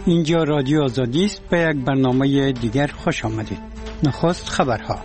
اینجا رادیو آزادی است. به یک برنامه دیگر خوش آمدید. نخست خبرها.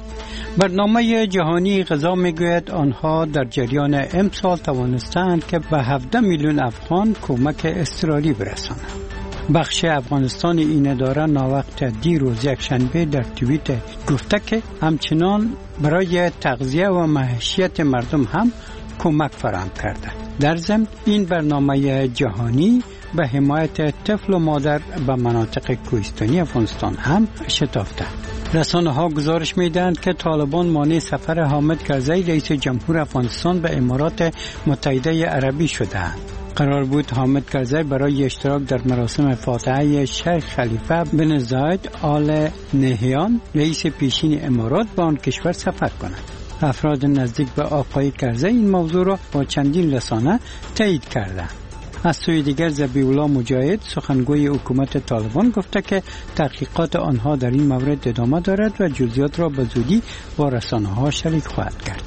برنامه جهانی غذا میگوید آنها در جریان امسال توانستند که به 17 میلیون افغان کمک اضطراری برسانند. بخش افغانستان این اداره ناوقت دیروز یک شنبه در توییت گفته که همچنان برای تغذیه و معیشت مردم هم کمک فراهم کرده. در ضمن این برنامه جهانی به حمایت طفل و مادر به مناطق کوهستانی افغانستان هم شتافته. رسانه ها گزارش میدهند که طالبان مانع سفر حامد کرزی رئیس جمهور افغانستان به امارات متحده عربی شده‌اند. قرار بود حامد کرزی برای اشتراک در مراسم فاتحه شیخ خلیفه بن زاید آل نهیان رئیس پیشین امارات به آن کشور سفر کند. افراد نزدیک به آقای کرزی این موضوع را با چندین رسانه تایید کردند. از سوی دیگر ذبیح الله مجاهد سخنگوی حکومت طالبان گفته که تحقیقات آنها در این مورد ادامه دارد و جزئیات را به زودی با رسانه‌ها شریک خواهد کرد.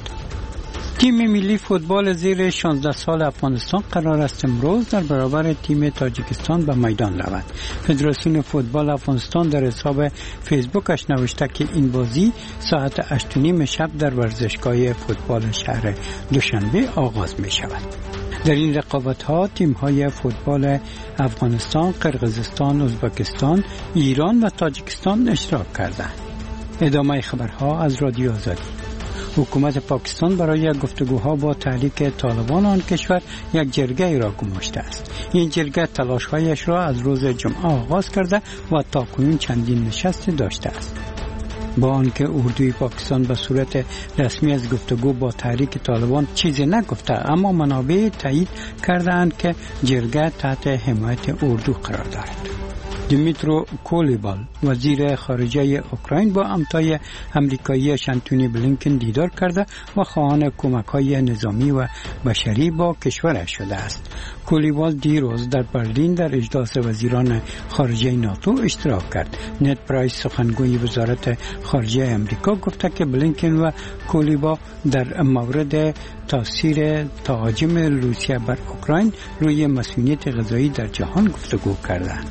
تیم ملی فوتبال زیر 16 سال افغانستان قرار است امروز در برابر تیم تاجیکستان به میدان رود. فدراسیون فوتبال افغانستان در حساب فیسبوکش نوشته که این بازی ساعت 8:30 شب در ورزشگاه فوتبال شهر دوشنبه آغاز می شود. در این رقابت‌ها تیم‌های فوتبال افغانستان، قرقیزستان، ازبکستان، ایران و تاجیکستان اشتراک کردند. ادامه خبرها از رادیو آزادی. حکومت پاکستان برای گفتگوها با تحریک طالبان آن کشور یک جرگه را گماشته است. این جرگه تلاش‌هایش را از روز جمعه آغاز کرده و تاکنون چندین نشست داشته است. با آنکه اردوی پاکستان به صورت رسمی از گفتگو با تحریک طالبان چیزی نگفته، اما منابع تایید کردند که جرگه تحت حمایت اردو قرار دارد. دیمیترو کولیبال وزیر خارجه اوکراین با همتای امریکایی انتونی بلینکن دیدار کرده و خواهان کمک‌های نظامی و بشری با کشورش شده است. کولیبال دیروز در برلین در اجلاس وزیران خارجه ناتو اشتراک کرد. نت پرایس سخنگوی وزارت خارجه امریکا گفته که بلینکن و کولیبال در مورد تاثیر تهاجم روسیه بر اوکراین روی مسئولیت غذایی در جهان گفتگو کردند.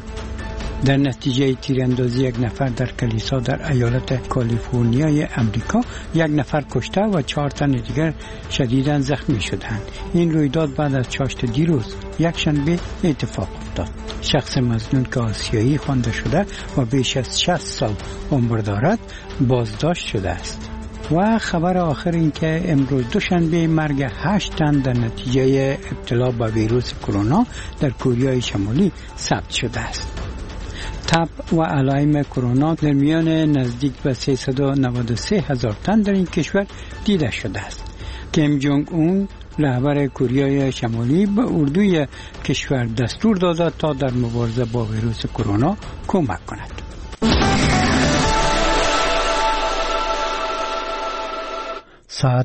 در نتیجه تیراندازی یک نفر در کلیسا در ایالت کالیفرنیای امریکا، یک نفر کشته و 4 تن دیگر شدیداً زخمی شدند. این رویداد بعد از چاشت دیروز یک شنبه اتفاق افتاد. شخص مظنون که آسیایی خوانده شده و بیش از 60 سال عمر دارد بازداشت شده است. و خبر آخر این که امروز دوشنبه مرگ 8 تن در نتیجه ابتلا به ویروس کرونا در کره شمالی ثبت شده است. تب و علائم کرونا در میان نزدیک به 393,000 تن در این کشور دیده شده است. کیم جونگ اون رهبر کره شمالی به اردوی کشور دستور داده تا در مبارزه با ویروس کرونا کمک کند. ساعت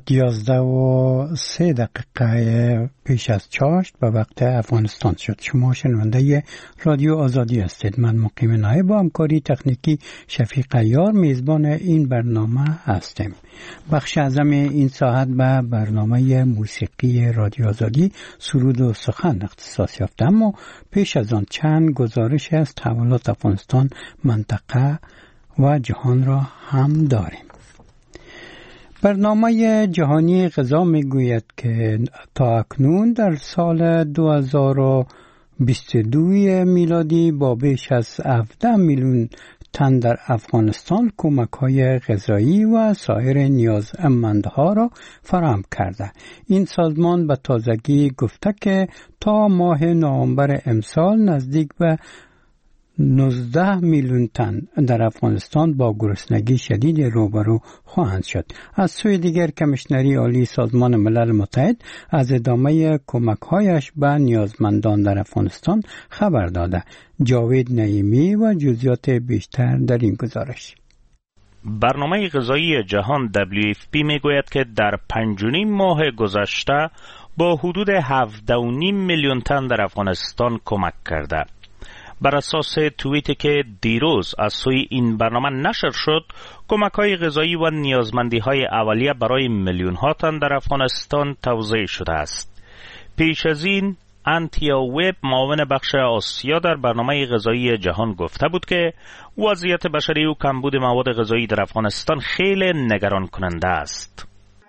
11:03 پیش از چاشت به وقت افغانستان شد. شما شنونده رادیو آزادی هستید. من مقیم نایب با همکاری تکنیکی شفیق عیار میزبان این برنامه هستیم. بخش اعظم این ساعت به برنامه موسیقی رادیو آزادی سرود و سخن اختصاص یافته، اما پیش از آن چند گزارش از تحولات افغانستان، منطقه و جهان را هم داریم. برنامه جهانی غذا میگوید که تا اکنون در سال 2022 میلادی با بیش از 17 میلیون تن در افغانستان کمک‌های غذایی و سایر نیازمندها را فراهم کرده. این سازمان به تازگی گفته که تا ماه نوامبر امسال نزدیک به 19 میلیون تن در افغانستان با گرسنگی شدید روبرو خواهند شد. از سوی دیگر کمیشنری عالی سازمان ملل متحد از ادامه کمک‌هایش به نیازمندان در افغانستان خبر داده. جاوید نعیمی و جزئیات بیشتر در این گزارش. برنامه غذایی جهان WFP میگوید که در 5.5 ماه گذشته با حدود 17.5 میلیون تن در افغانستان کمک کرده. بر اساس توییتی که دیروز از سوی این برنامه نشر شد، کمک‌های غذایی و نیازمندی‌های اولیه برای میلیون‌ها تن در افغانستان توزیع شده است. پیش از این انتیا ویب معاون بخش آسیا در برنامه غذایی جهان گفته بود که وضعیت بشری و کمبود مواد غذایی در افغانستان خیلی نگران کننده است.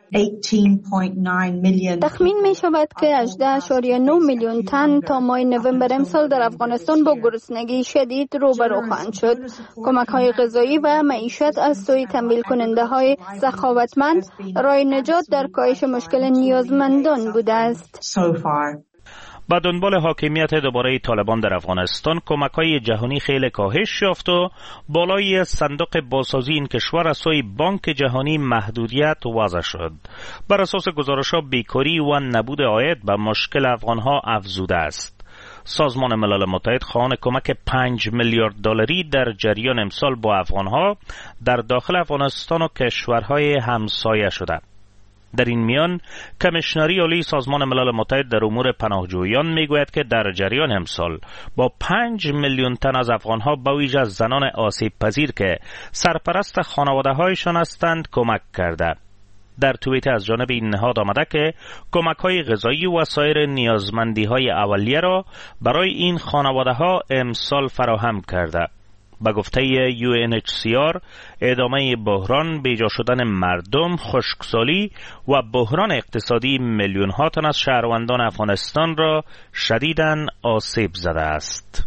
تخمین می شود که 18.9 میلیون تن تا ماه نوامبر امسال در افغانستان با گرسنگی شدید روبرو خواهند شد. کمک های غذایی و معیشت از سوی تمویل کننده های سخاوتمند راه نجات در کاهش مشکل نیازمندان بوده است. با دنبال حاکمیت دوباره طالبان در افغانستان، کمک‌های جهانی خیلی کاهش یافت و بالای صندوق بازسازی این کشور از سوی بانک جهانی محدودیت وضع شد. بر اساس گزارش‌ها بیکاری و نبود عاید به مشکل افغان‌ها افزوده است. سازمان ملل متحد خواهان کمک 5 میلیارد دلاری در جریان امسال با افغان‌ها در داخل افغانستان و کشورهای همسایه شده. در این میان کمیشنری عالی سازمان ملل متحد در امور پناهجویان میگوید که در جریان امسال با 5 میلیون تن از افغانها به ویژه از زنان آسیب پذیر که سرپرست خانواده هایشان هستند کمک کرده. در توییت از جانب این نهاد آمده که کمک های غذایی و سایر نیازمندی های اولیه را برای این خانواده ها امسال فراهم کرده. به گفته UNHCR ادامه بحران، بیجا شدن مردم، خشکسالی و بحران اقتصادی میلیون ها تن از شهروندان افغانستان را شدیداً آسیب زده است.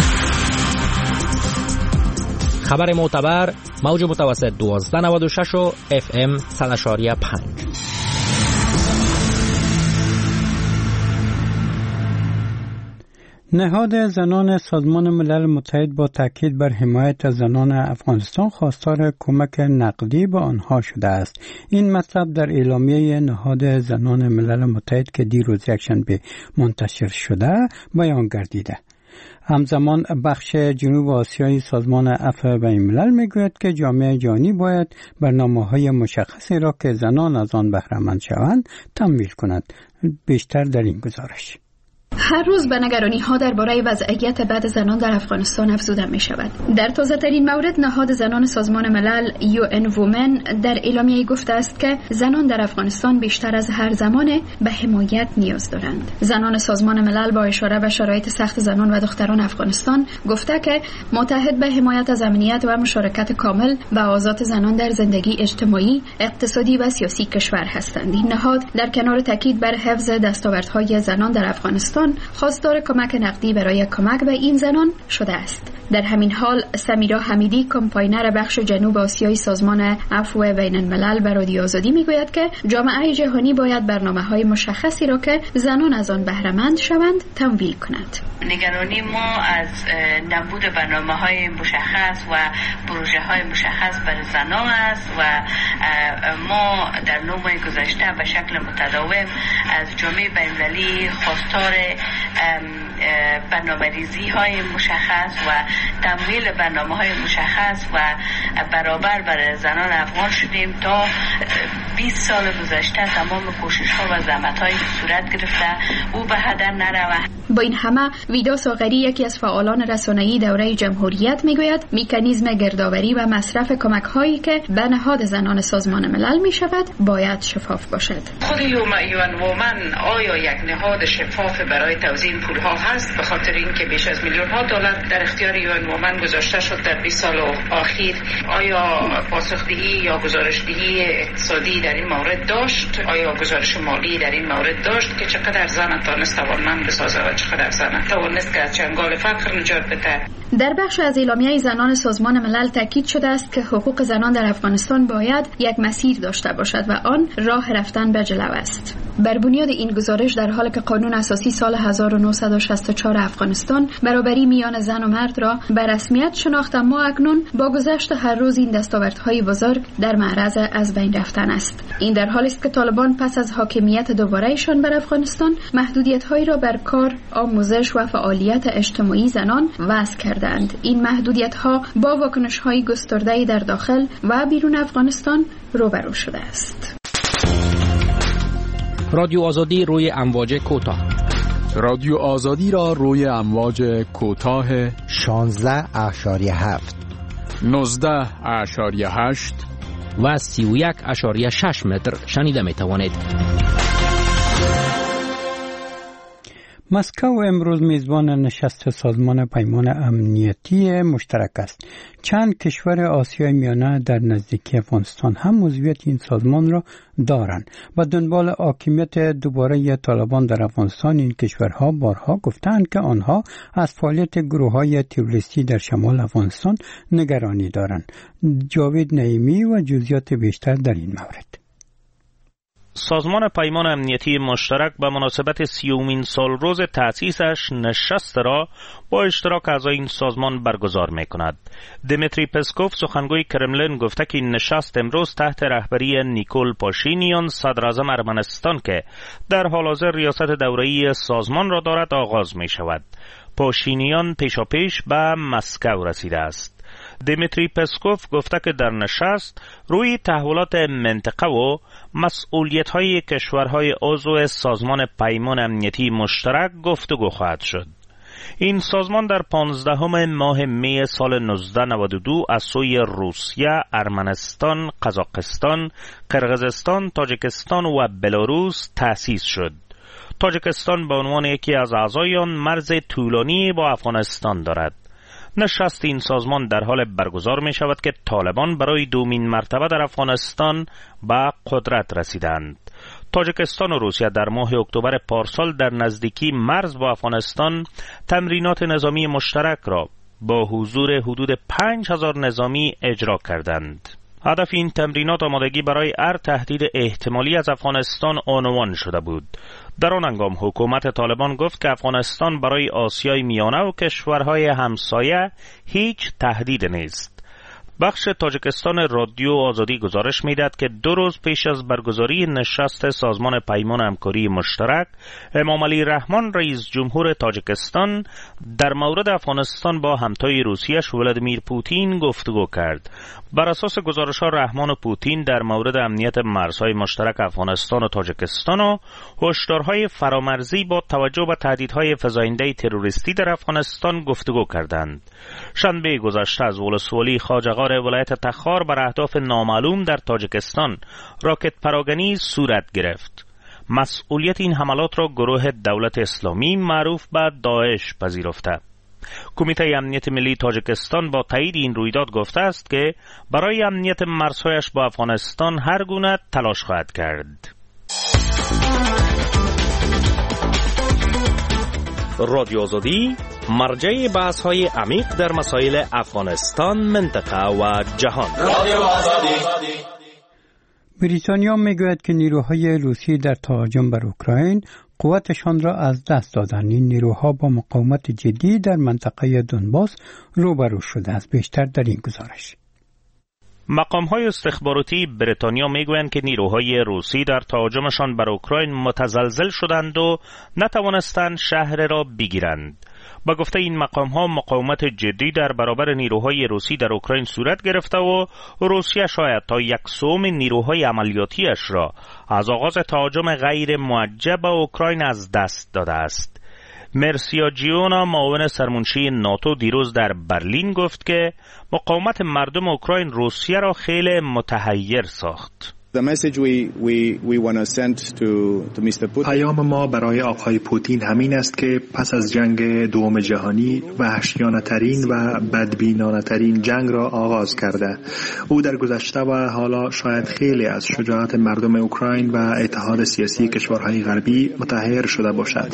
خبر معتبر موج متوسط 1296 و FM 100.5. نهاد زنان سازمان ملل متحد با تاکید بر حمایت از زنان افغانستان خواستار کمک نقدی به آنها شده است. این مطلب در اعلامیه نهاد زنان ملل متحد که دیروز یکشنبه منتشر شده بیان گردیده. همزمان بخش جنوب آسیایی سازمان عفو بین الملل میگوید که جامعه جهانی باید برنامه‌های مشخصی را که زنان از آن بهره مند شوند تمویل کند. بیشتر در این گزارش. هر روز به نگرانی ها درباره وضعیت بد زنان در افغانستان افزوده می شود. در تازه ترین مورد نهاد زنان سازمان ملل UN Women در اعلامیه گفته است که زنان در افغانستان بیشتر از هر زمان به حمایت نیاز دارند. زنان سازمان ملل با اشاره به شرایط سخت زنان و دختران افغانستان گفته که متحد به حمایت از امنیت و مشارکت کامل و آزاد زنان در زندگی اجتماعی، اقتصادی و سیاسی کشور هستند. این نهاد در کنار تاکید بر حفظ دستاوردهای زنان در افغانستان خواستار کمک نقدی برای کمک به این زنان شده است. در همین حال سمیرا حمیدی کمپاینر بخش جنوب آسیایی سازمان عفو بین الملل به رادیو آزادی میگوید که جامعه جهانی باید برنامه‌های مشخصی را که زنان از آن بهره مند شوند تمویل کند. نگرانی ما از نبود برنامه‌های مشخص و پروژه‌های مشخص برای زنان است و ما در 9 ماه گذشته به شکل متداوم از جامعه بین‌المللی خواستار برنامه‌ریزی‌های مشخص و تمویل برنامه‌های مشخص و برابر برای زنان افغان شدیم. تا 20 سال گذشته تمام کوشش‌ها و زحمت‌هایی صورت گرفته او به هدر نرود. با این همه ویدا ساغری یکی از فعالان رسانه‌ای دوره جمهوریت میگوید مکانیزم گردآوری و مصرف کمک‌هایی که به نهاد زنان سازمان ملل می‌شود باید شفاف باشد. خود یون وومن آیا یک نهاد شفاف برای توزیع پول‌ها هست؟ به خاطر اینکه بیش از میلیون‌ها دلار در اختیار یون وومن گذاشته شد در 20 سال اخیر. آیا پاسخدهی یا گزارشدهی اقتصادی در این مورد داشت؟ آیا گزارش مالی در این مورد داشت که چقدر زن تونست توانمند بسازه و چقدر زن توانست که از چنگال فقر نجات بده؟ در بخش از اعلامیه زنان سازمان ملل تاکید شده است که حقوق زنان در افغانستان باید یک مسیر داشته باشد و آن راه رفتن به جلو است. بر بنیاد این گزارش در حالی که قانون اساسی سال 1964 افغانستان برابری میان زن و مرد را به رسمیت شناخت، اما اکنون با گذشت هر روز این دستاوردهای بزرگ در معرض از بین رفتن است. این در حالی است که طالبان پس از حاکمیت دوباره‌شان بر افغانستان محدودیت‌هایی را بر کار، آموزش و فعالیت اجتماعی زنان وضع کردند. این محدودیت‌ها با واکنش‌های گسترده‌ای در داخل و بیرون افغانستان روبرو شده است. رادیو آزادی روی امواج کوتاه. رادیو آزادی را روی امواج کوتاه 16.7 19.8 و 31.6 متر شنیده می توانید. مسکو امروز میزبان نشست سازمان پیمان امنیتی مشترک است. چند کشور آسیای میانه در نزدیکی افغانستان هم عضویت این سازمان را دارند و دنبال حاکمیت دوباره طالبان در افغانستان. این کشورها بارها گفتند که آنها از فعالیت گروه‌های تروریستی در شمال افغانستان نگرانی دارند. جاوید نعیمی و جزئیات بیشتر در این مورد. سازمان پیمان امنیتی مشترک به مناسبت 30مین سالروز تأسیسش نشست را با اشتراک اعضای این سازمان برگزار می‌کند. دیمیتری پسکوف سخنگوی کرملین گفته که این نشست امروز تحت رهبری نیکول پاشینیان صدراعظم ارمنستان که در حال حاضر ریاست دوره‌ای سازمان را دارد آغاز می‌شود. پاشینیان پیشاپیش به مسکو رسیده است. دیمیتری پسکوف گفته که در نشست روی تحولات منطقه و مسئولیت‌های کشورهای عضو سازمان پیمان امنیتی مشترک گفتگو خواهد شد. این سازمان در 15 ماه می سال 1992 از سوی روسیه، ارمنستان، قزاقستان، قرقیزستان، تاجیکستان و بلاروس تأسیس شد. تاجیکستان به عنوان یکی از اعضای آن مرز طولانی با افغانستان دارد. نشست این سازمان در حال برگزار می شود که طالبان برای دومین مرتبه در افغانستان به قدرت رسیدند. تاجیکستان و روسیه در ماه اکتبر پارسال در نزدیکی مرز با افغانستان تمرینات نظامی مشترک را با حضور حدود 5000 نظامی اجرا کردند. هدف این تمرینات آمادگی برای هر تهدید احتمالی از افغانستان عنوان شده بود. در آن هنگام حکومت طالبان گفت که افغانستان برای آسیای میانه و کشورهای همسایه هیچ تهدید نیست. بخش تاجیکستان رادیو آزادی گزارش می‌دهد که 2 روز پیش از برگزاری نشست سازمان پیمان همکاری مشترک، امام علی رحمان رئیس جمهور تاجیکستان در مورد افغانستان با همتای روسیه‌اش ولادیمیر پوتین گفتگو کرد. بر اساس گزارش‌ها رحمان و پوتین در مورد امنیت مرزهای مشترک افغانستان و تاجیکستان و هشدارهای فرامرزی با توجه به تهدیدهای فزاینده تروریستی در افغانستان گفتگو کردند. شنبه گذشته از ولسوالی خواجه‌غار ولایت تخار بر اهداف نامعلوم در تاجیکستان راکت پراگنی صورت گرفت. مسئولیت این حملات را گروه دولت اسلامی معروف به داعش پذیرفته. کمیته امنیت ملی تاجیکستان با تایید این رویداد گفته است که برای امنیت مرزهایش با افغانستان هر گونه تلاش خواهد کرد. رادیو آزادی مرجع بحث‌های عمیق در مسائل افغانستان، منطقه و جهان. رادیو آزادی. بریتانیا میگوید که نیروهای روسی در تهاجم بر اوکراین قوتشان را از دست دادند. این نیروها با مقاومت جدی در منطقه دونباس روبرو شده است. بیشتر در این گزارش. مقام‌های استخباراتی بریتانیا میگویند که نیروهای روسی در تهاجمشان بر اوکراین متزلزل شدند و نتوانستند شهر را بگیرند. با گفته این مقام‌ها مقاومت جدی در برابر نیروهای روسی در اوکراین صورت گرفته و روسیه شاید تا 1/3 نیروهای عملیاتیش را از آغاز تهاجم غیر موجه به اوکراین از دست داده است. مرسیا جیونا معاون سرمنشی ناتو دیروز در برلین گفت که مقاومت مردم اوکراین روسیه را خیلی متحیر ساخت. پیام ما برای آقای پوتین همین است که پس از جنگ دوم جهانی وحشیانه ترین و بدبینانه ترین جنگ را آغاز کرده. او در گذشته و حالا شاید خیلی از شجاعت مردم اوکراین و اتحاد سیاسی کشورهای غربی متحیر شده باشد.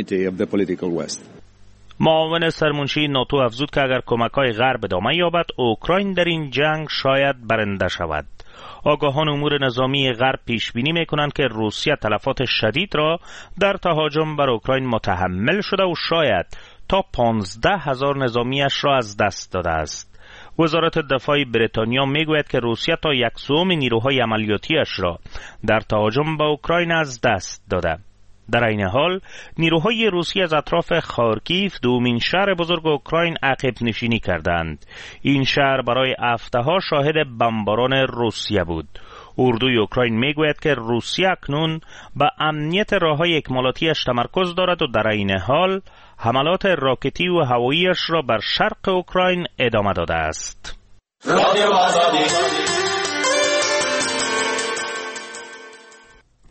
معاون سرمنشی ناتو افزود که اگر کمک‌های غرب ادامه یابد اوکراین در این جنگ شاید برنده شود. آگاهان امور نظامی غرب پیش بینی می‌کنند که روسیه تلفات شدید را در تهاجم بر اوکراین متحمل شده و شاید تا 15,000 نظامیش را از دست داده است. وزارت دفاع بریتانیا میگوید که روسیه تا 1/3 نیروهای عملیاتیش را در تهاجم به اوکراین از دست داده. در این حال نیروهای روسی از اطراف خارکیف، دومین شهر بزرگ اوکراین، عقب نشینی کردند. این شهر برای هفته‌ها شاهد بمباران روسیه بود. اردوی اوکراین میگوید که روسیه اکنون به امنیت راه‌های اکمالاتیش تمرکز دارد و در این حال حملات راکتی و هواییش را بر شرق اوکراین ادامه داده است.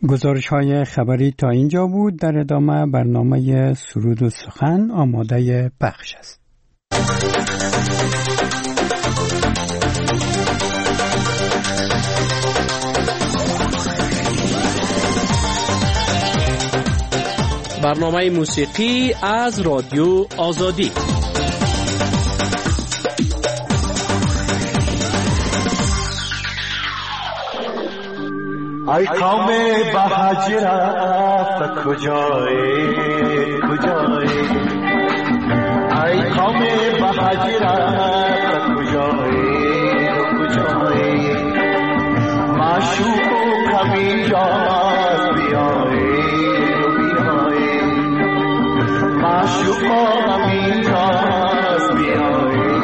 گزارش های خبری تا اینجا بود. در ادامه برنامه سرود و سخن آماده پخش است. برنامه موسیقی از رادیو آزادی. ای قوم بهج رفت کجایی کجایی، ای قوم بهج رفت کجایی کجایی، معشوق کمی جاز بیایی بیایی، معشوق کمی جاز بیایی بیایی.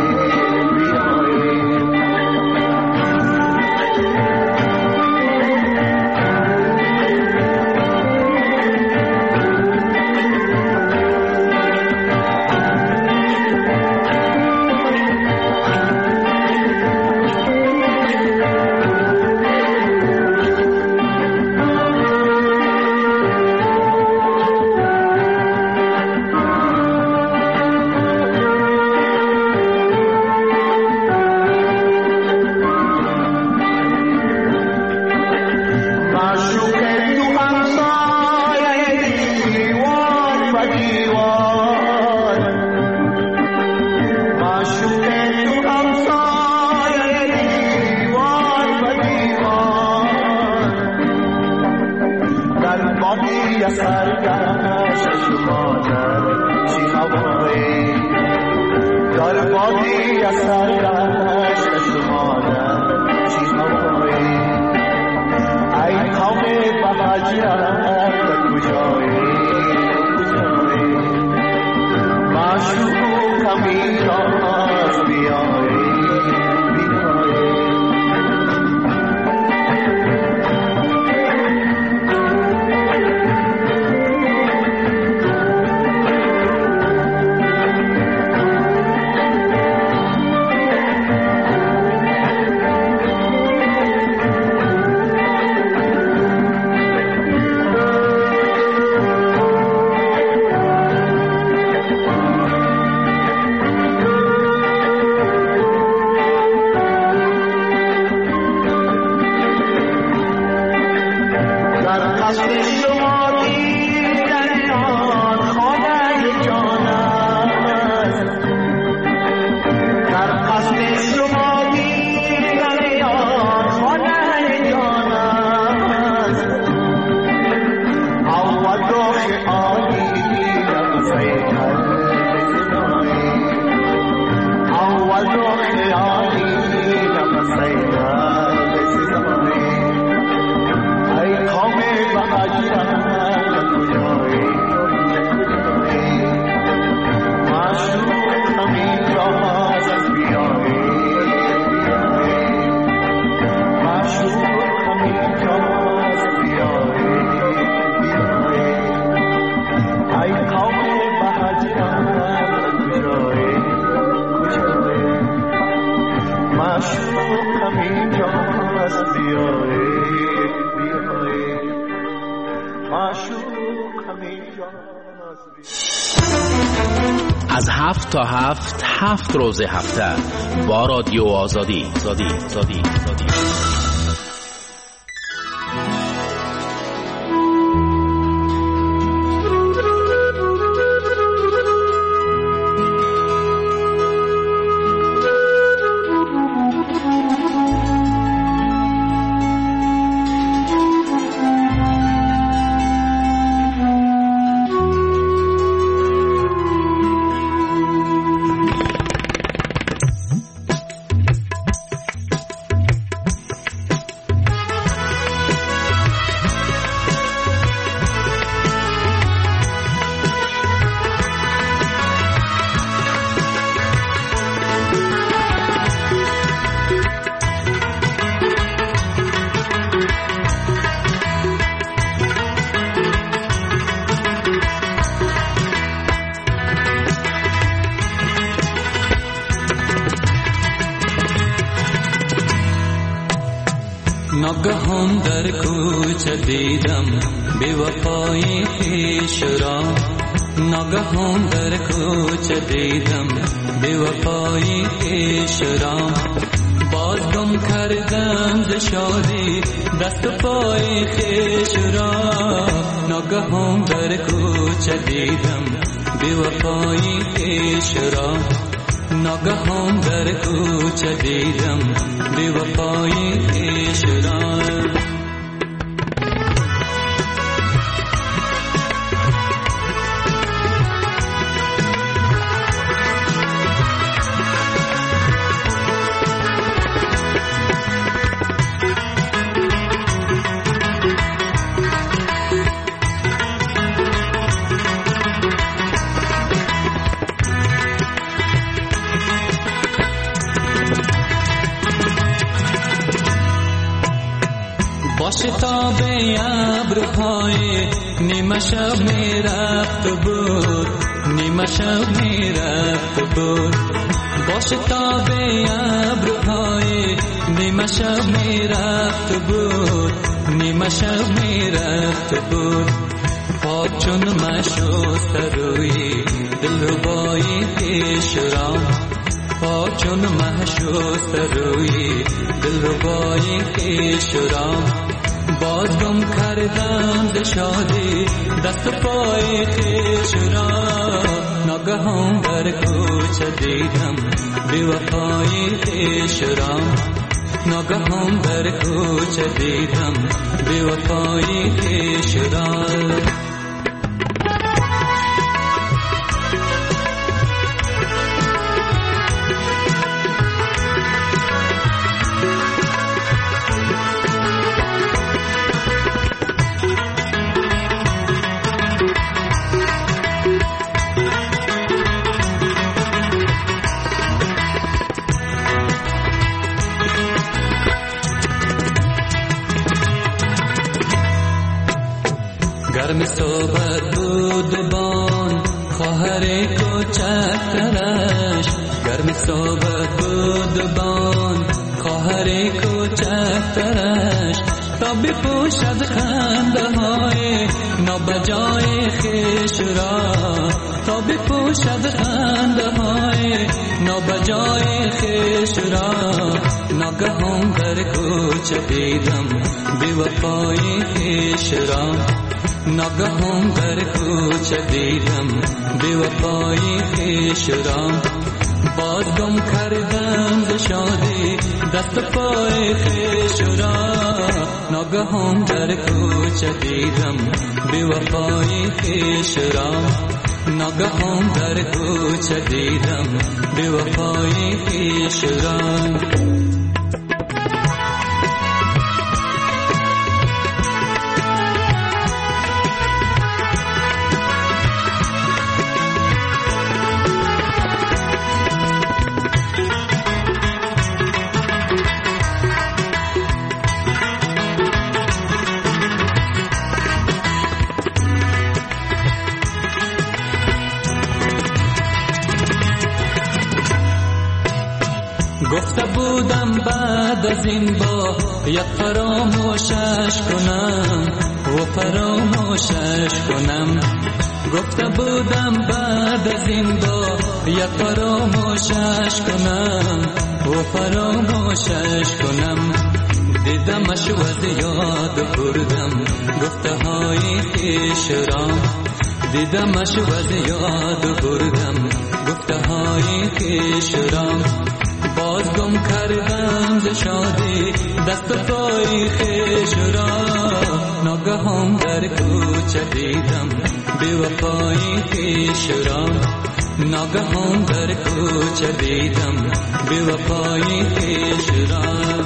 از 7 تا 7 روز هفته با رادیو آزادی. ناگهان در کوچه دیدم بی وفایی خویش را. ناگهان در کوچه دیدم بی وفایی خویش را. باز گم کردم ز شادی دست پای خویش را. ناگهان در کوچه دیدم بی وفایی خویش را. ناگهان در کوچه دیدم بی وفایی خویش را. شتاب ابرهای نیمه شب می رفت بود. نیمه شب می رفت بود. با شتاب ابرهای نیمه شب می رفت بود. نیمه شب می رفت بود. پاک چون مشوست روی دلربای خویش را. پاک چون مشوست روی دلربای خویش را. باز گم کردم ز شادی دست پای خویش را. ناگهان در کوچه دیدم بی وفایی خویش را. ناگهان در کوچه دیدم بی وفایی خویش را. گرم صحبت بود بان خواهر کوچکترش. گرم صحبت بود بان خواهر کوچکترش. تا بپوشد خنده های نابجای خویش را. تا بپوشد خنده های نابجای خویش را. ناگهان در کوچه دیدم بی وفایی خویش را. ناگهان در کوچه دیدم بی وفایی خویش را. باز گم کردم ز شادی دست پای خویش را. ناگهان در کوچه دیدم بی وفایی خویش را. ناگهان در کوچه دیدم بی وفایی خویش را. گفته بودم بعد از این با یک فراموشش کنم و فراموشش کنم. گفته بودم بعد از این با یک فراموشش کنم و فراموشش کنم. دیدمش و از یاد بردم گفته های خویش را. دیدمش و از یاد بردم گفته های خویش را. باز گم کردم ز شادی دست پای خویش را. ناگهان در کوچه دیدم بی وفایی خویش را. ناگهان در کوچه دیدم بی وفایی خویش را.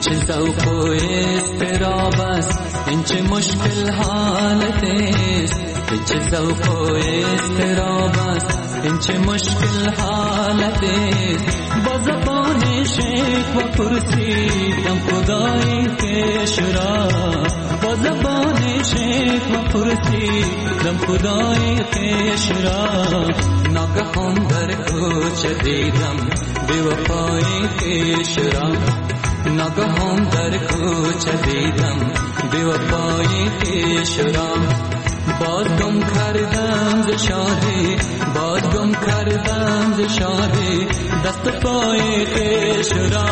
چه ذوق و اضطراب است، این چه مشکل حالت است. چه ذوق و اضطراب است، این چه مشکل حالت است. با زبان شک و پرسیدم خدای کش را، با زبان شک و پرسیدم خدای کش را. ناگهان در کوچه دیدم بی وفای کش را، ناگهان در کوچه دیدم بی وفای کش را. باز گم کردم ز شاهی، باز گم کردم ز شاهی دست پای کش را.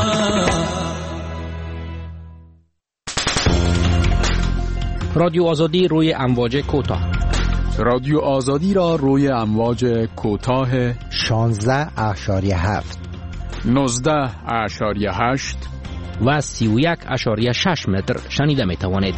رادیو آزادی روی امواج کوتاه، رادیو آزادی را روی امواج کوتاه 16.7 19.8 و 31.6 متر شنیده می توانید.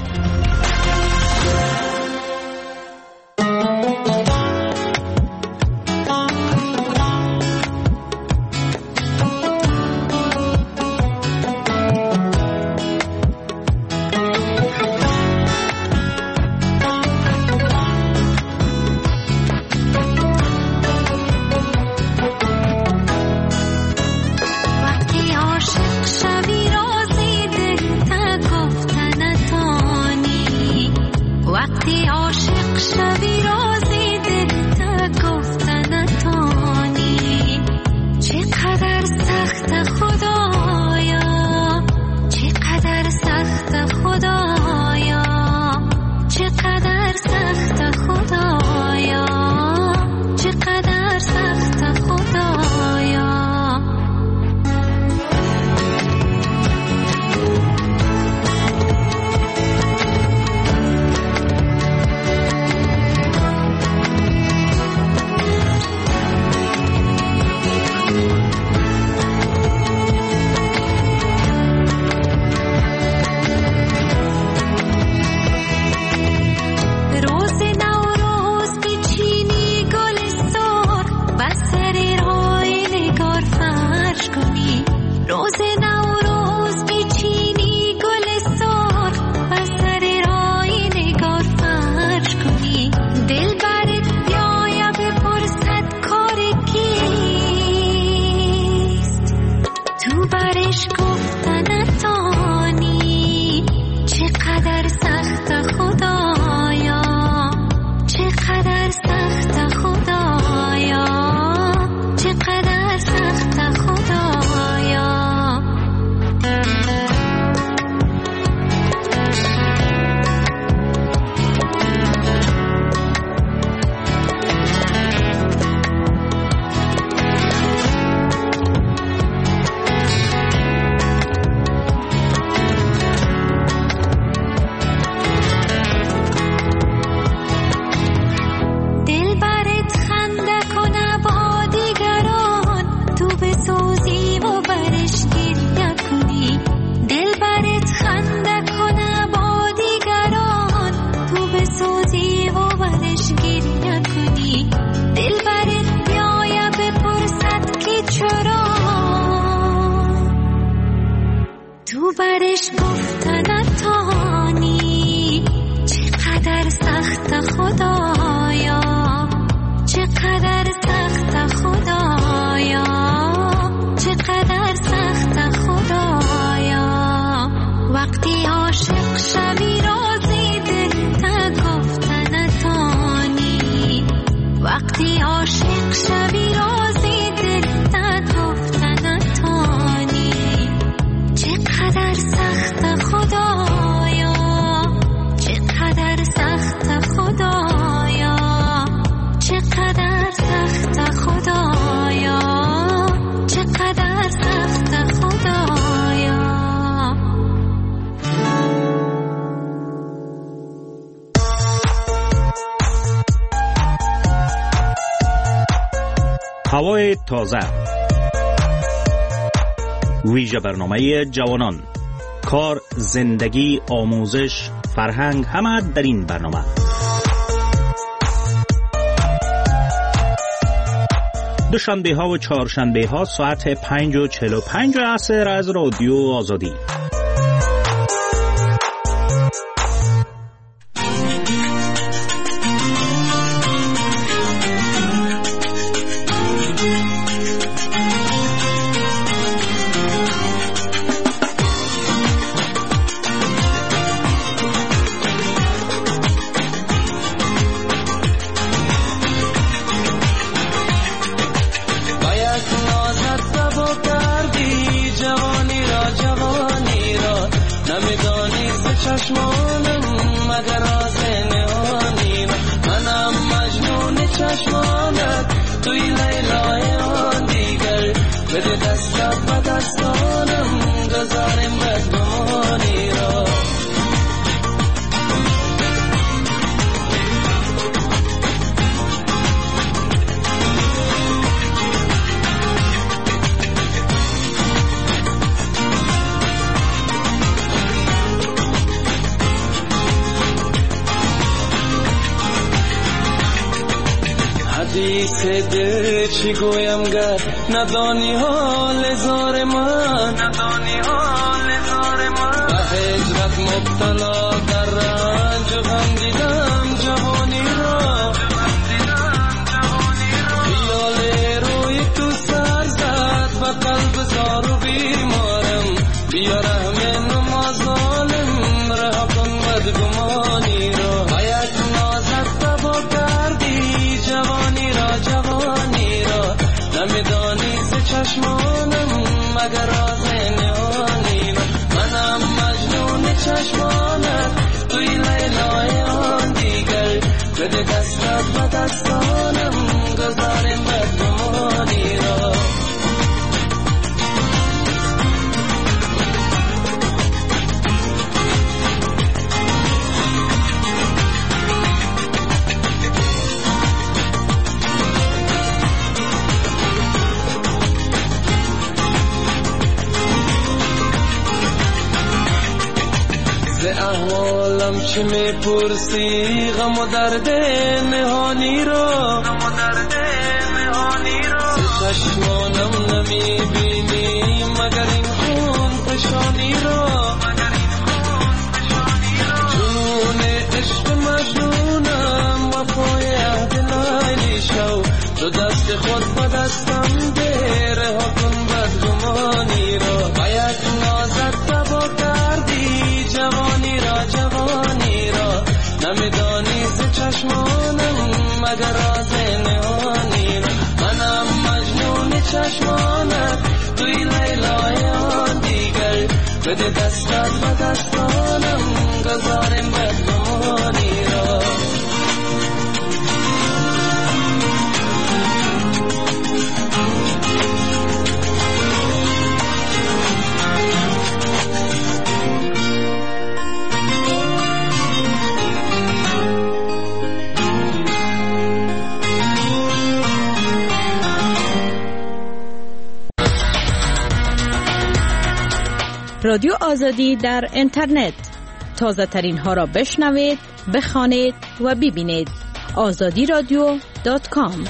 هوای تازه، ویژه برنامه جوانان، کار، زندگی، آموزش، فرهنگ، همه در این برنامه. دوشنبه ها و چهارشنبه ها ساعت 5:45 عصر از رادیو آزادی. چشمانت توی لیلای آن دیگر بده دستت و دستانم گذاریم بدگمانی را حدیث دل چی گویم گر ندانی حال زار من به هجرت مبتلا در رنج و غم دیدم جوانی را خیال روی تو سر زد و قلب زار و بیمارم بیا رحم نما ظالم رها کن بدگمانی را باید نازت تبا کردی جوانی را نمیدانی ز چشمانم مگر راز نهانی را منم مجنون چشمانت توی لیلای آن دیگر بده دستت و دستانم گذاریم بدگمانی را احوالم چه میپرسی غم و درد نهانی را چشمانم نمیبینی مگر این خون فشانی را جنون عشق مجنونم وفای عهد لیلی شو تو دست خود با دستم ده رها کن بدگمانی را باید نازت تبا کردی جوانی را نمیدانی ز چشمانم مگر راز نهانی را منم مجنون چشمانت توی لیلای آن دیگر بده دستت و دستانم گذاریم بدگمانی را رادیو آزادی در اینترنت تازه ترین ها را بشنوید، بخوانید و ببینید. azadiradio.com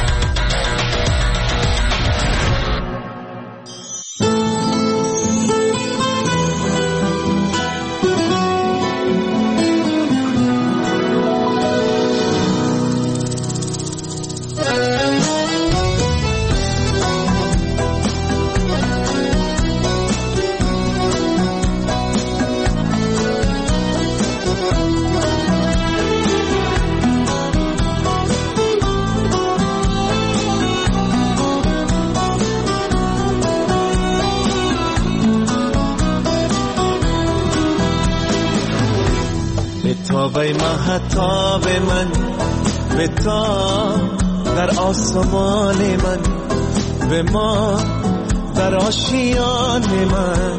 به مهتاب من به تا در آسمان من به ما در آشیان من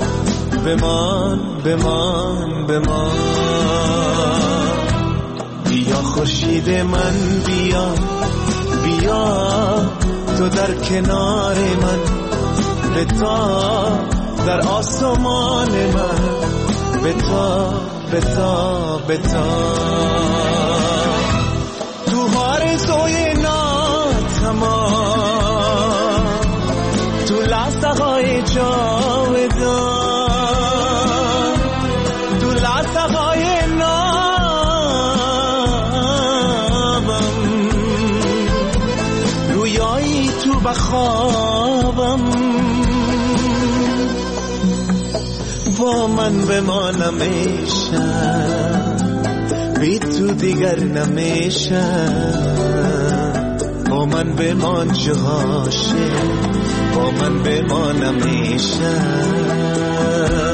بمان بیا خورشید من بیا تو در کنار من به تا در آسمان من به تا تو آرزوی ناتمام تو لحظه های جاودان تو لحظه های نابم رویایی تو بخوابم با من بمانم بی تو دیگر نمیشم با من بمان چه عاشق با من بمان نمیشم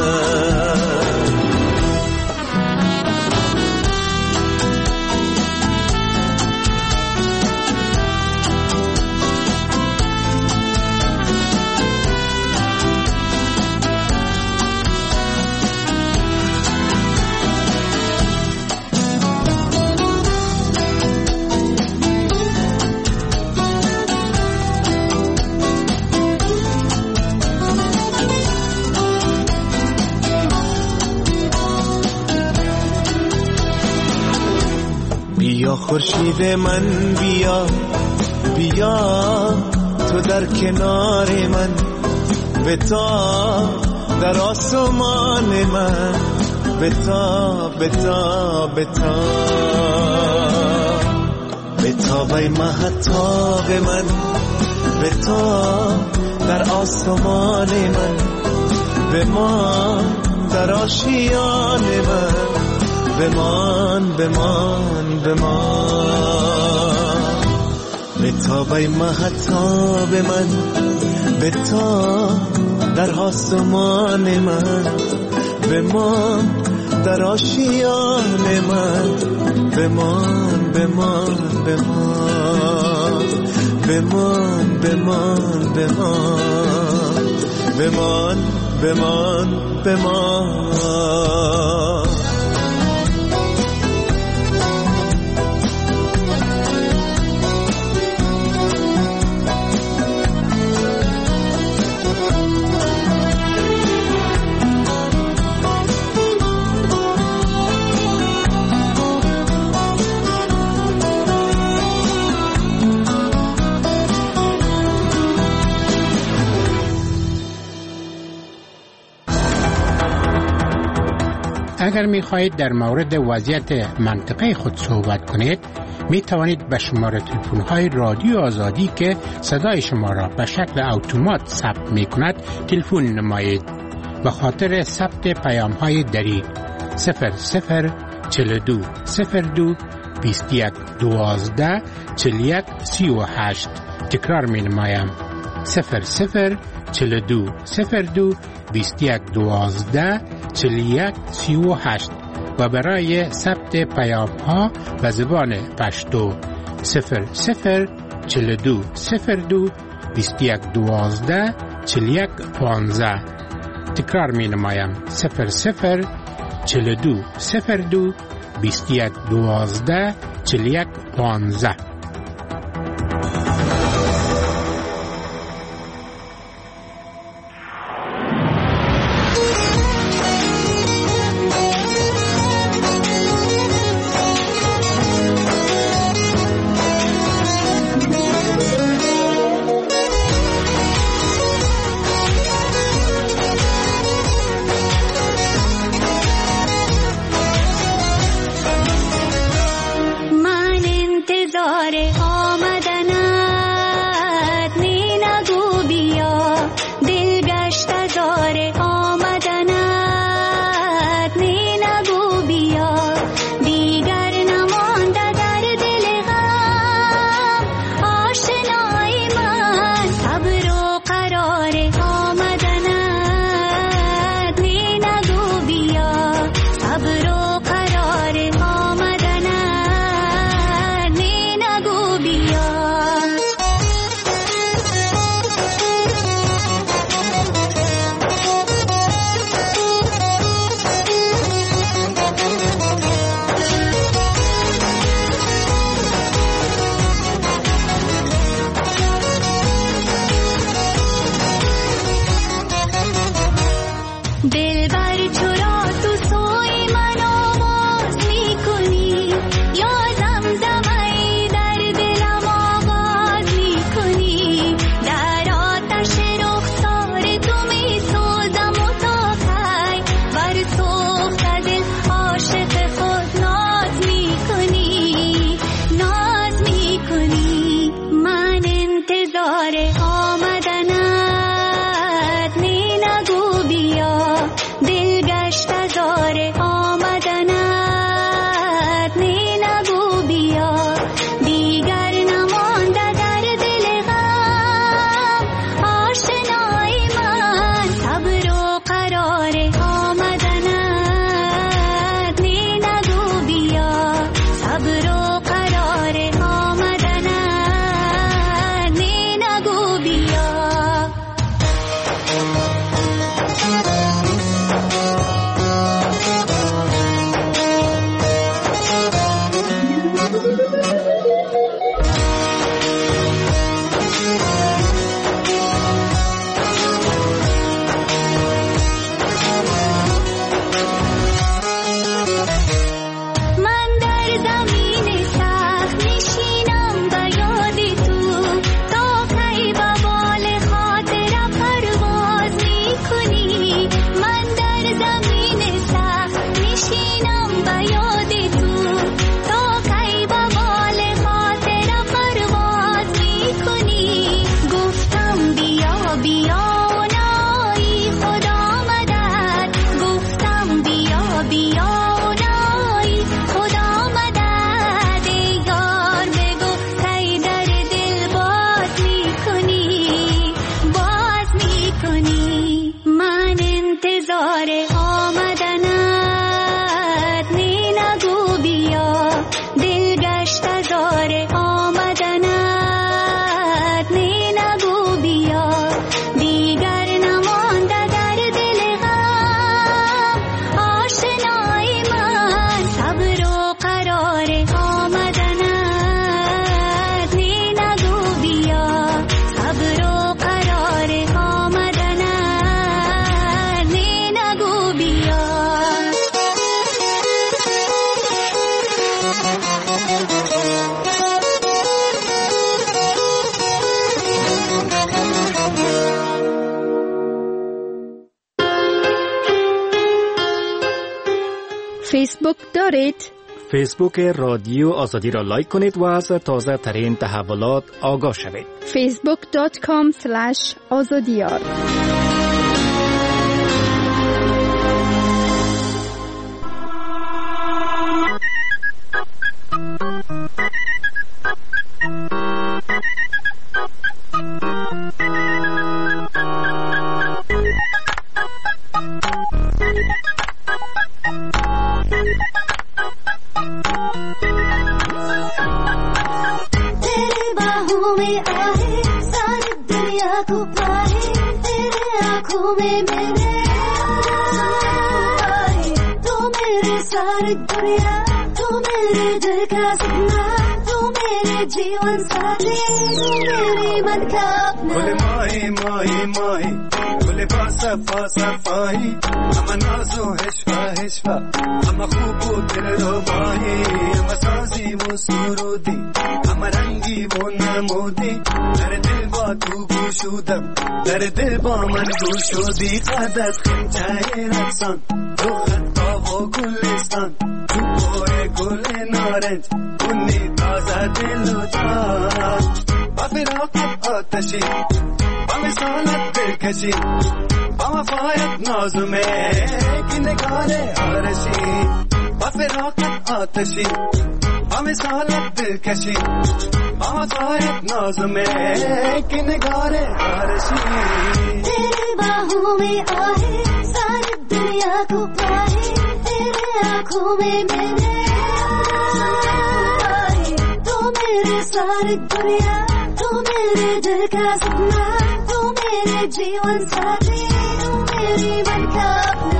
خورشید من بیا بیا تو در کنار من بتا در آسمان من بتا بتا بتا بتا بی مهتاب من بتا در آسمان من بمان در آشیان من بمان بمان بمان بتا بی مهتاب من بتا در آسمان من بمان در آشیان من بمان بمان بمان بمان بمان بمان بمان بمان بمان اگر می خواهید در مورد وضعیت منطقه خود صحبت کنید می توانید به شماره تلفن های رادیو آزادی که صدای شما را به شکل اتومات ثبت می کند تلفن نمایید. به خاطر ثبت پیام های دریغ 0042 02 21 12 41 38 تکرار می نمایم 0042 02 21 12 41 38 و برای ثبت پیام ها به زبان پشتو 0042 02 21 12 41 15 تکرار می نمایم 0042 02 21 12 41 15. فیسبوک دارید؟ فیسبوک رادیو آزادی را لایک کنید و از تازه ترین تحولات آگاه شوید. facebook.com/azadiyar گل ماهی ماهی ماهی گل با صفا صفایی همه ناز و حشفه حشفه همه خوب و دل رو باهی همه سازی و سرودی همه رنگی و نمودی در دل با تو گوشودم در دل با من گوشودی قد از خمچه رقصان تو خطا و گلستان تو بوی گل نارنج کنی تازه دل و جان با فراقت آتشی با مثالت دلکشی با وفایت نازمه کی نگار آرشی با فراقت آتشی با مثالت دلکشی با وفایت نازمه کی نگار آرشی तेरे बाहों में आहे सारी दुनिया को पाए तेरे आँखों में मेरे आए तो मेरे सारी दुनिया तू मेरे दिल का सपना तू मेरे जीवन साथी तू मेरी मन का अपना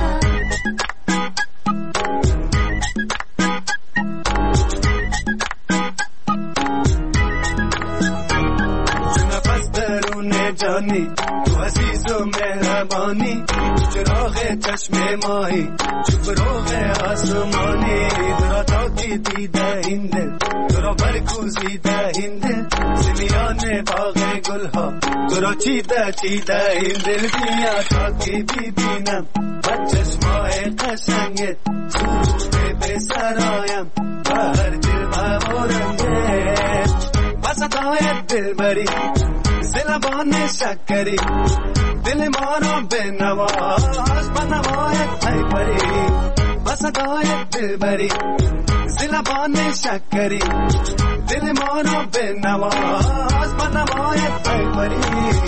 जानी तू अजीज़ो मेहरबानी चिराग चश्म माही चुप रोग आसमानी तेरा ताकी दीदा हिंद तेरा बरखुजी दा हिंद सिमियाने बागे गुलहा तेरा चीदा चीदा हिंद दिया ताकी बीबीना बचश्माए कशंगे सूरे बेसरायम बाहर दिल बावरंगे बस दायत दिल बरी زلبان شکری دل ما را به نواز بنوایت ای پری بس دایت دل بری زلبان شکری دل ما را به نواز بنوایت ای پری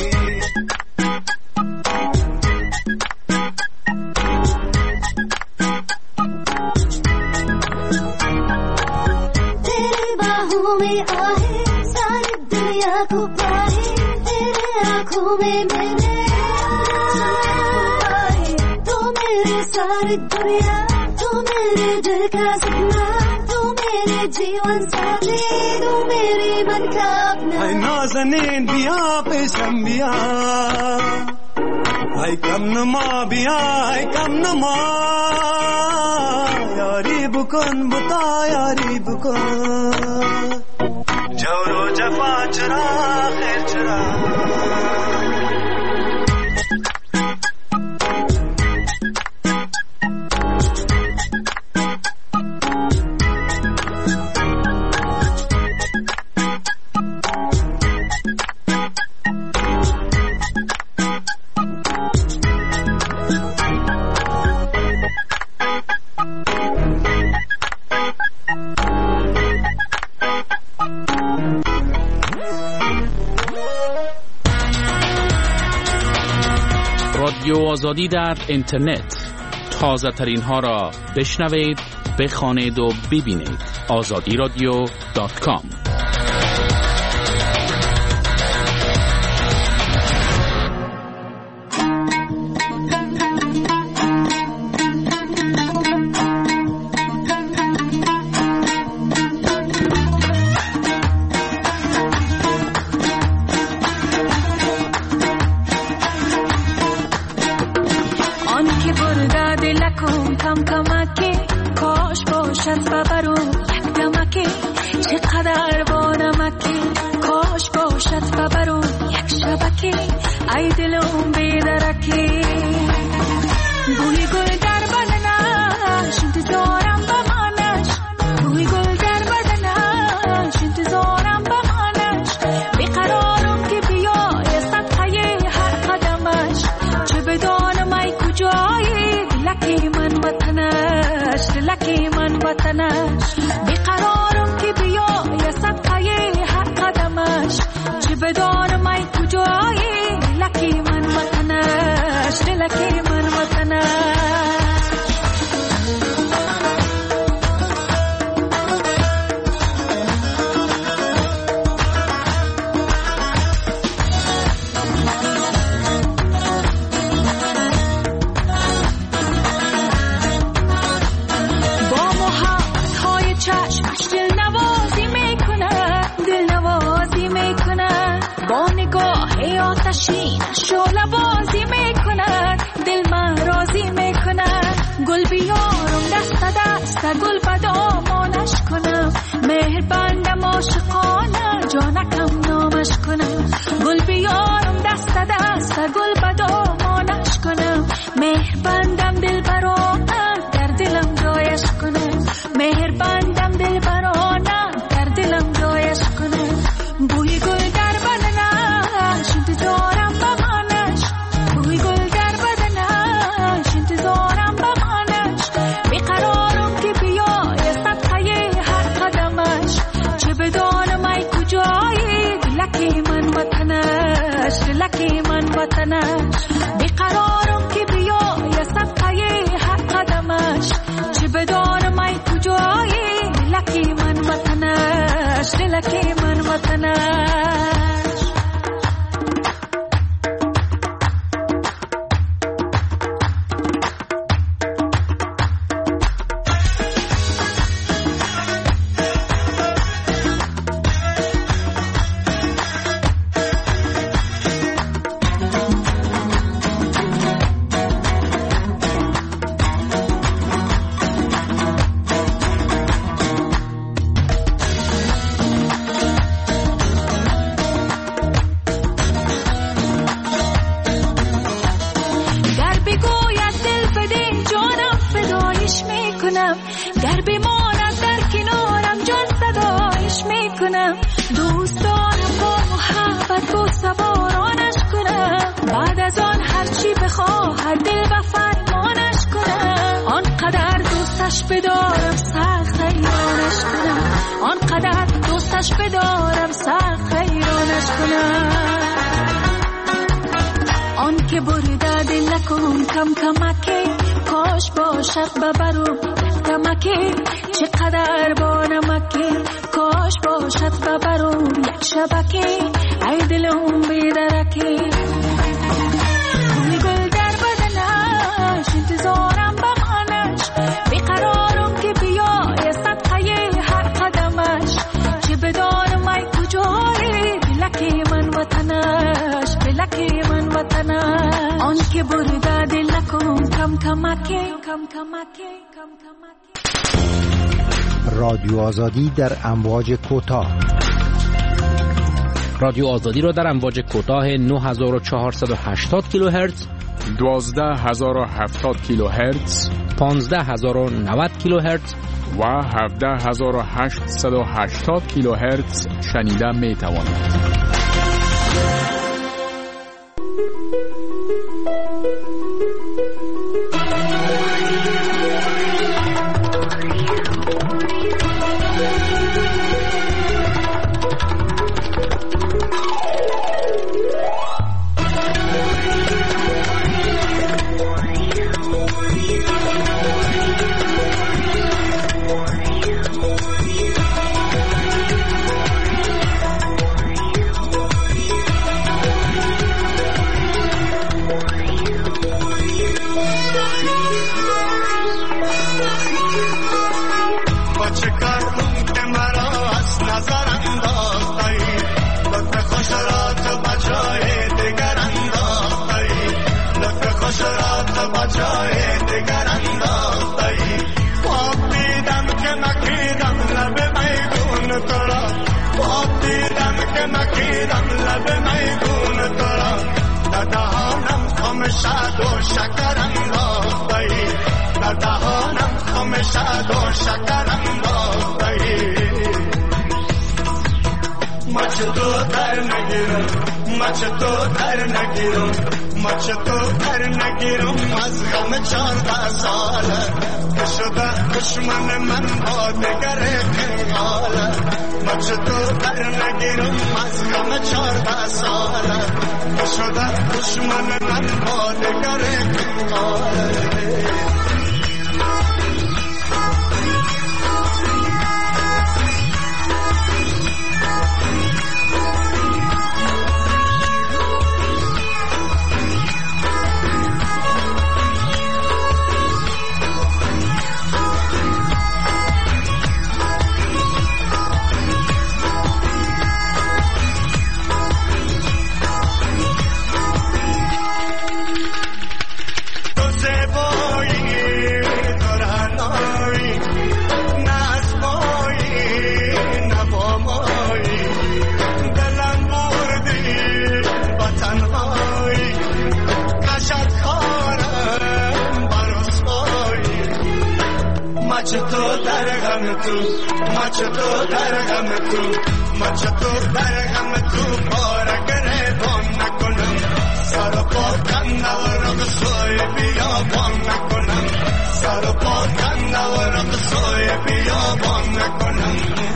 तेरे बाहों में आहे सारी दुनिया को पाए आँखों में मेरे आए तो मेरे सारी दुनिया तू मेरे दिल का सपना तू मेरे जीवन साथी तू मेरी मन का अपना ऐ नाज़नीन बिया पेशम बिया ऐ कम नमा बिया ऐ कम नमा यारी बुकन बुता यारी बुकन जौरो जफा चरा खैर चरा رادیو آزادی در اینترنت، تازه ترین ها را بشنوید، بخوانید و ببینید. azadiradio.com. کم کمکی کاش باشد ببرو یک دمکی چقدر با نمکی کاش باشد ببرو یک شبکی ای دلم بیدرکی بوی گل در بدنش انتظارم وطنش بیقرارم که بیای صدقه هر قدمش چه بدانم ای کجایی لکی من وطنش لکی من وطنش شعله بازی میکند دل من راضی میکند گل بیارم دست دست گل بدامانش کنم مهر بندم عاشقانه جانکم نامش کنم گل بیارم دست دست گل بدامانش کنم مهر بندم دل برانه در دلم جایش کنم مهر بندم دل برانه در دلم جایش کنم بوی گل در بدنش انتظارم بمانش بوی گل در بدنش انتظارم بمانش بیقرارم که بیای صدقه هر قدمش چه بدانم ای کجایی دلکی من وطنش دلکی من وطنش بیقرارم که بیای صدقه هر قدمش چه بدانم ای کجایی دلکی من وطنش دلکی من وطنش در بماند در کنارم جان صدایش میکنم دوست دارم با محبت با سوارانش کنم بعد از آن هرچی بخواهد دل و فرمانش کنم آنقدر دوستش بدارم سخت حیرانش کنم آنقدر دوستش بدارم سخت حیرانش کنم آن که برده دلکم کم کمکی کاش باشد ببرم کمکی چقدر با نمکی کاش باشد ببرم یک شبکی ای دلم بیدرکی بوی گل در بدنش انتظارم بمانش بیقرارم که بیای صدقه هر قدمش چه بدانم ای کجایی دلکی من وطنش دلکی من وطنش آن که برده دلکم کم کمکی کم کمکی کم کمکی رادیو آزادی در امواج کوتاه رادیو آزادی را در امواج کوتاه 9480 کیلوهرتز 12070 کیلوهرتز 15090 کیلوهرتز و 17880 کیلوهرتز شنیده می توانید. مچ تو در نگیرم مچ تو در نگیرم مچ تو در نگیرم از غم 14 ساله که شده دشمن من با دگر کنگاله مچ تو در نگیرم از غم 14 ساله که شده دشمن من با دگر کنگاله مچ تو در غم تو مچ تو در غم تو مچ تو در غم تو بار گریبان نکنم سر و پا کنارم سوی بیابان نکنم سر و پا کنارم سوی بیابان نکنم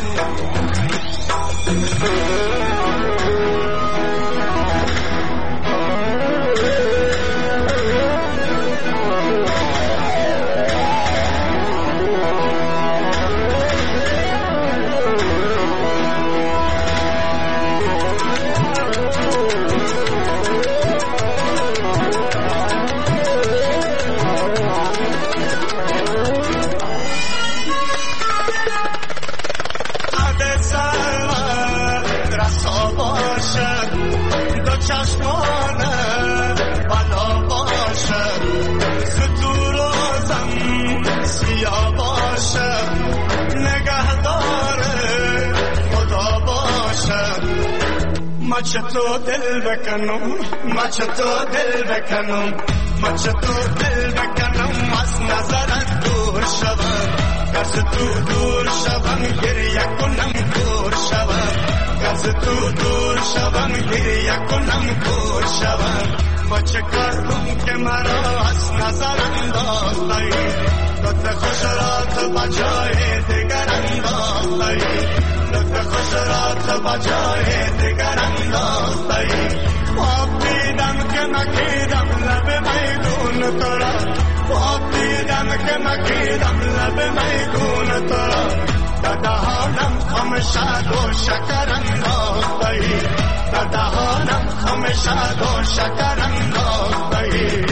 مچ تو دل بکنم مچ تو دل بکنم مچ تو دل بکنم از نظرت دور شوم از تو دور شوم گریه کنم دور شوم از تو دور شوم گریه کنم دور شوم مچ کردم که مرا از نظر انداختی لطف خوش را تو بجای دیگر انداختی لطف خوش را تو بجای دیگر انداختی خواب دیدم که مکیدم لب میدون تو را خواب دیدم که مکیدم لب میدون تو را در دهانم خم شد و شکر انداختی در دهانم خم شد و شکر انداختی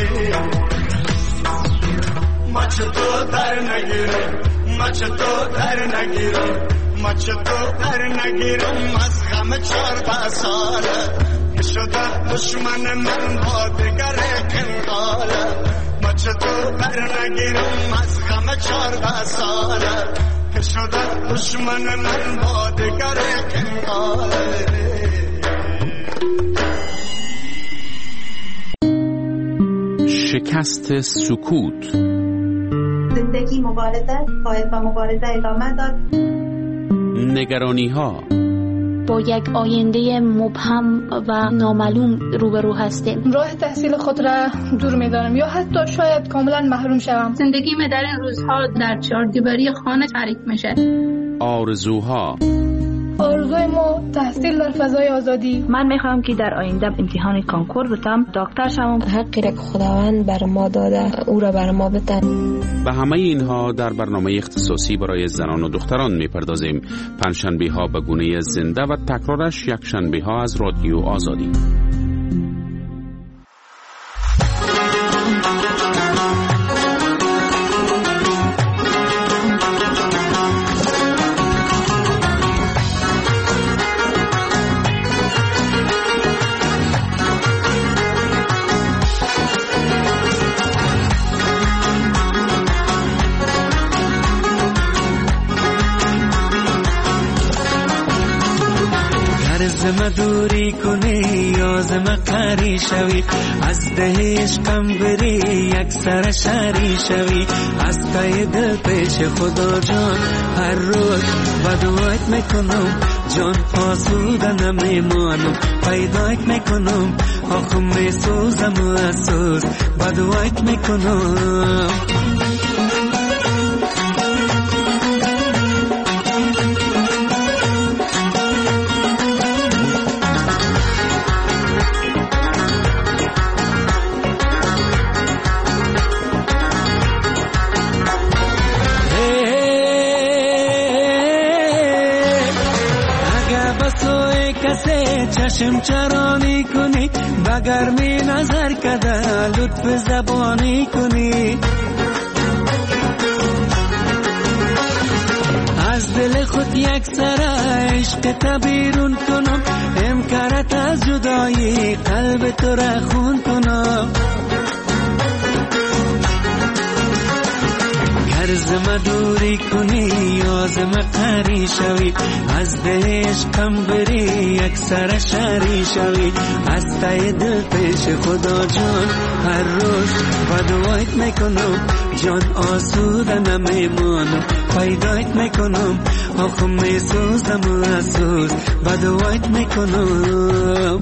مچ تو در نگیرم مچ تو در نگیرم مچ تو در نگیرم از غم 14 ساله که شده دشمن من با دگر کنگاله مچ تو در نگیرم از غم 14 ساله که شده دشمن من با دگر کنگاله شکست سکوت زندگی مبارزه باید با مبارزه ادامه داد نگرانی ها با یک آینده مبهم و نامعلوم روبرو هستیم راه تحصیل خود را دور می‌دارم یا حتی شاید کاملا محروم شوم زندگی من در این روزها در چهاردیواری خانه تعریف میشه آرزوها آرزوی ما تحصیل در فضای آزادی من میخوام که در آینده امتحان کانکور بتم دکتر شوم حقی را که خداوند بر ما داده او را بر ما بده به همه اینها در برنامه اختصاصی برای زنان و دختران میپردازیم پنجشنبه ها به گونه زنده و تکرارش یک شنبه ها از رادیو آزادی زم دوری کنی یا زم قری شوی از ده عشقم بری یک سر شری شوی از تای دل پیش خدا جان هر روز بدوایت میکنم جان آسوده نمیمانم پیدایت میکنم آخم میسوزم و اسوز بدوایت میکنم چشم چرانی کنی بگر می نظر کده لطف زبانی کنی از دل خود یک سر عشق تبیرون کنم امکارت از جدایی قلب تو را خون کنم زم دوری کنی یا زم قری شوی از ده عشقم بری یک سر شری شوی از تای دل پیش خدا جان هر روز بدوایت میکنم جان آسوده نمیمانم پیدایت میکنم آخم میسوزم و اسوز بدوایت میکنم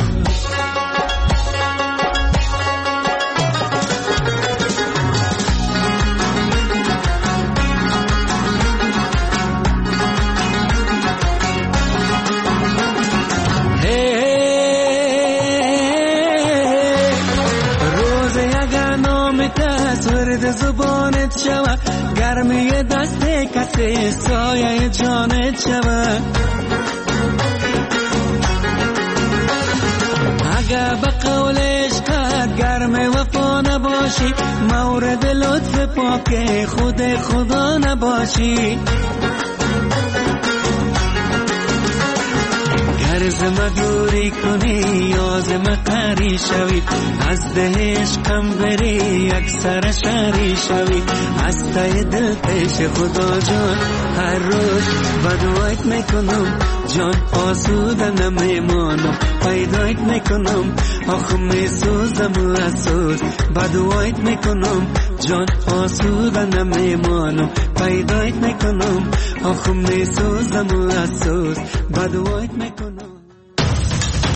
زبانت شوه گرمی دست کسی سایه جانت شوه اگه به قول عشقت گرم وفا نباشی مورد لطف پاک خود خدا نباشی زم دوری کنی یا زم قری شوی از ده عشقم بری یک سر شری شوی از تای دل پیش خدا جان هر روز بدوایت میکنم جان آسوده نمیمانم پیدایت میکنم آخم میسوزم و اسوز بدوایت میکنم جان آسوده نمیمانم پیدایت میکنم آخم میسوزم و اسوز بدوایت میکنم